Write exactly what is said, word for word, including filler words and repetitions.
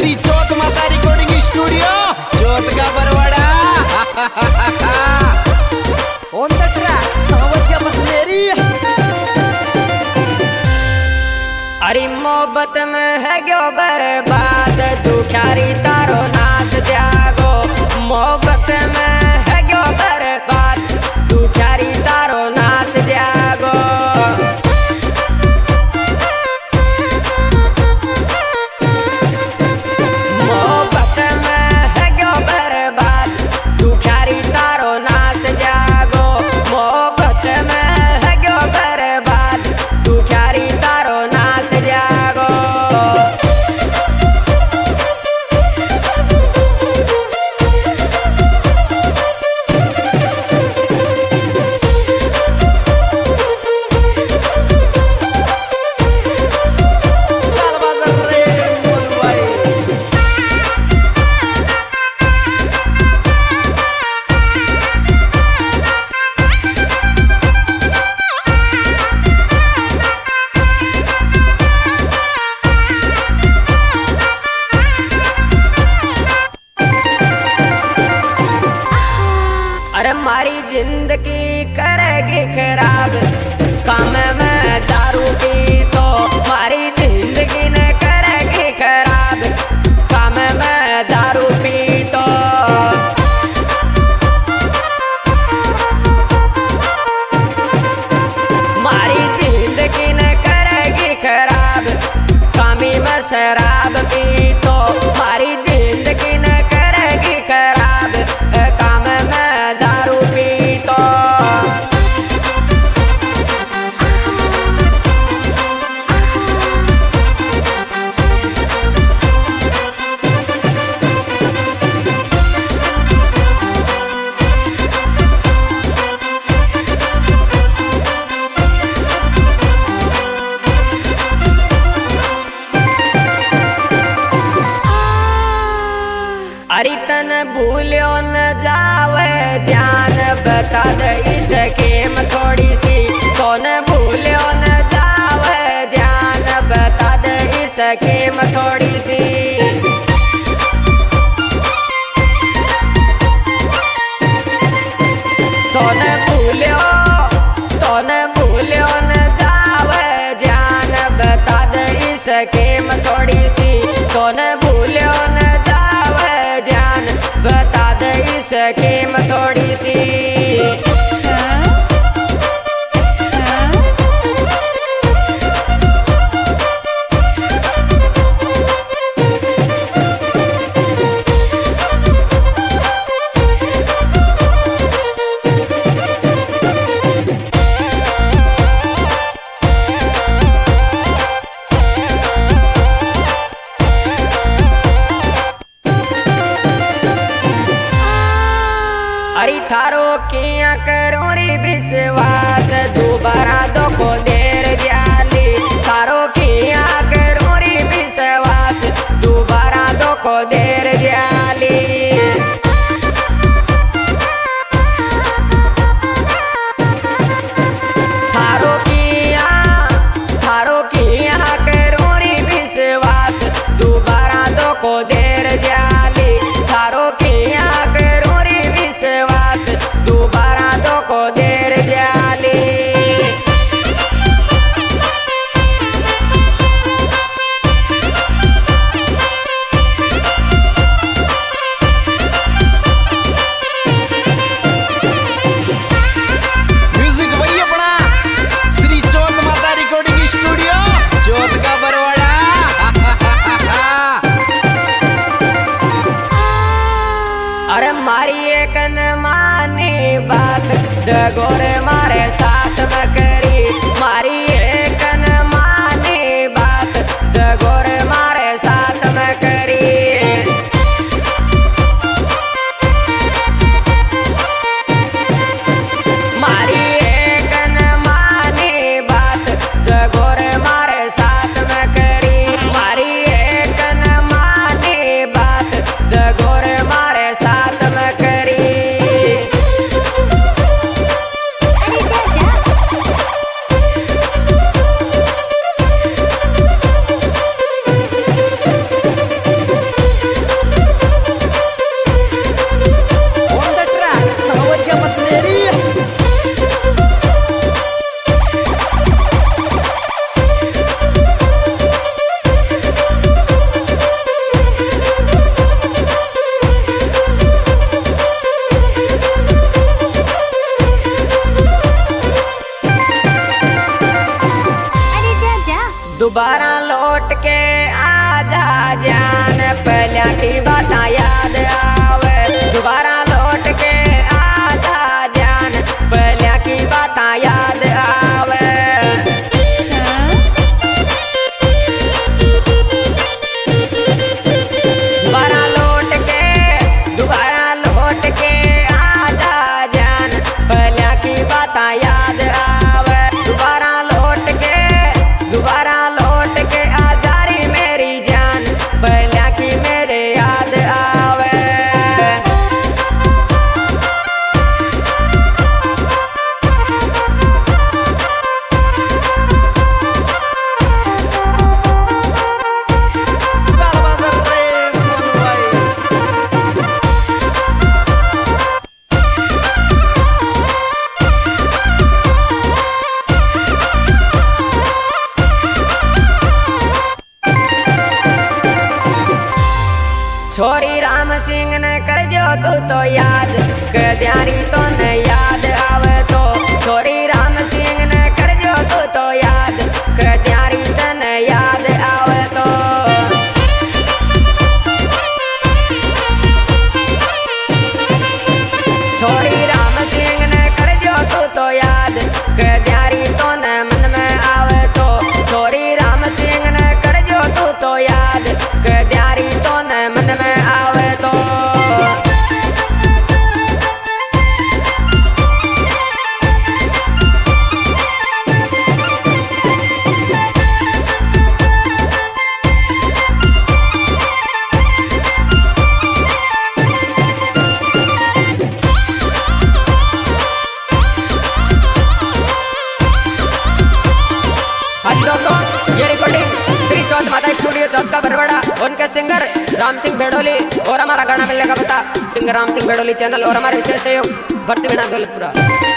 श्री चौथ माता recording studio Chauth ka Barwara. On the track Savdhiya Basneri. अरे मोहब्बत में है क्यों बर्बाद दुखारी तारो नाच जागो। मोहब्बत में है क्यों बर्बाद दुखारी तारो नाच जागो। मोहब्बत में है क्यों बर्बाद दुखारी तारो नाच जागो। मोहब्बत में है क्यों बर्बाद दुखारी तारो नाच जागो। अरे मारी जिंदगी करेगी खराब काम में दारू पी तो। मारी जिंदगी ने करेगी खराब काम में दारू पी तो। मारी जिंदगी ने करेगी खराब कामी में शराब पी तो। मारी जिंदगी ने करेगी खराब काम में दारू पी तो। अरे तन भूलियो न जावे जान बता दे इस गेम थोड़ी सी। कौन भूलियो न जावे जान बता दे इस गेम थोड़ी सी। तो न भूलियो तो न भूलियो न जावे जान बता दे इस गेम थोड़ी सी। तो न भूलियो न जावे जान बता दे इस गेम थोड़ी सी। अरे थारो किया करूं रे विश्वास दोबारा दो को देर जाली। थारो किया करूं रे विश्वास दोबारा दो को देर जाली। थारो किया थारो किया करूं रे विश्वास दोबारा दो को देर जाली। थारो किया करूं रे विश्वास दोबारा दो को देर जाली। म्यूजिक वही अपना श्री चौथ माता रिकॉर्डिंग स्टूडियो चौथ का बरवाड़ा। अरे मारी एक न मानी बात डगोरे मारे साथ में करी। मारी एक न मानी बात डगोरे मारे साथ में करी। मारी एक न मानी बात डगोरे मारे साथ में करी। मारी एक न मानी बात डगोरे मारे साथ में करी। अरे जा जा दोबारा लौट के आजा जान, पहले की बात याद आवे। दोबारा लौट के आजा जान, पहले की बात याद आवे। दोबारा लौट के दोबारा लौट के आजा जान, पहले की बात याद आवे। दोबारा लौट के दोबारा लौट के आजा रे मेरी जान, पहले की मेरे याद आवे। सालबादर रे मोनू भाई। छोरी राम सिंह ने कर जो तू तो याद, कद्यारी तो न याद आवे तो। छोरी राम सिंह ने कर जो तू तो याद, कद्यारी तो न याद आवे तो। छोरी राम सिंह ने कर जो तू तो याद, कद्यारी तो न मन में आवे तो। छोरी राम सिंह ने कर जो तू तो याद, कद्यारी तो न मन में आवे तो। हाँ जी दोस्तों, ये रिकॉर्डिंग श्री चौथ माता स्टूडियो चौथ का बरवाड़ा, उनके सिंगर राम सिंह भेड़ोली और हमारा गाना मिलने का पता सिंगर राम सिंह भेड़ोली चैनल और हमारे विशेष सहयोग भर्ती वीणा दौलतपुरा।